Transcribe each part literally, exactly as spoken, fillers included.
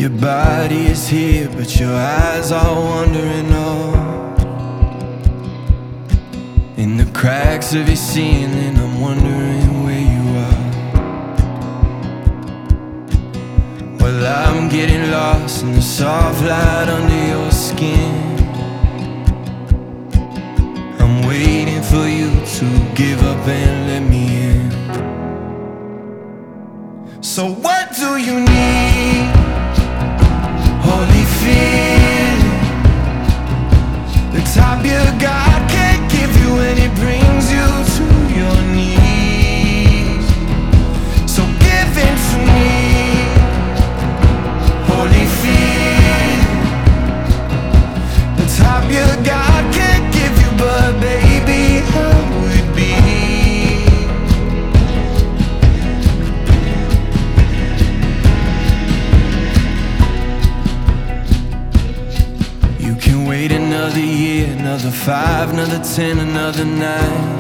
Your body is here, but your eyes are wandering off. In the cracks of your ceiling, I'm wondering where you are. Well, I'm getting lost in the soft light under your skin. I'm waiting for you to give up and let me in. So what do you need? Holy feeling, the type your God can't give you, and it brings you to your knees. So give in to me. Holy feeling, the type your God can't give you, but baby, I would be. You can wait another year, another five, another ten, another nine.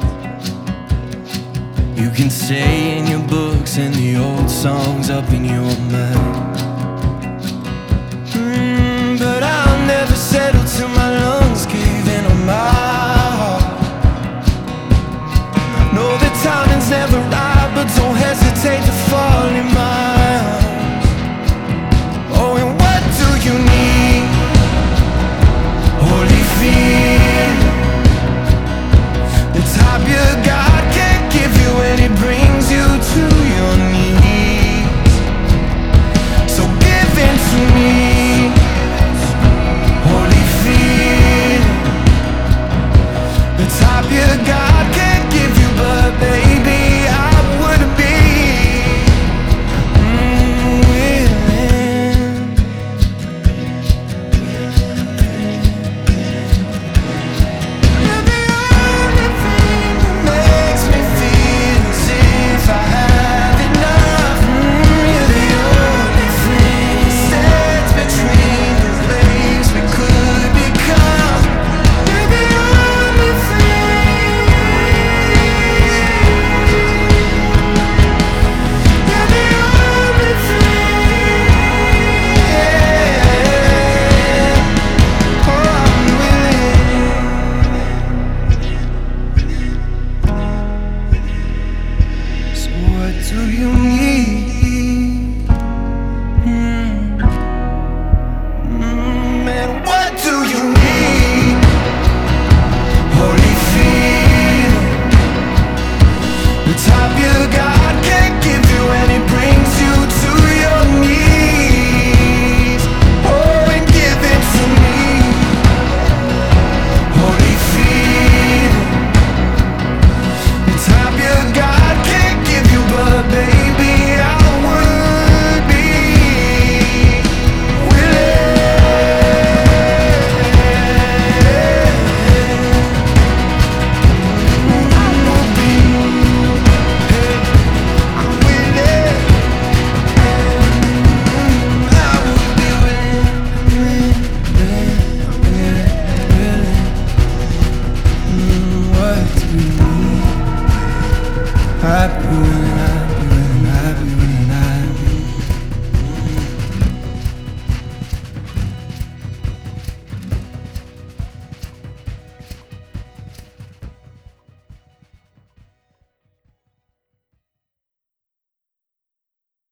You can stay in your books and the old songs up in your mind. mm, But I'll never settle till my love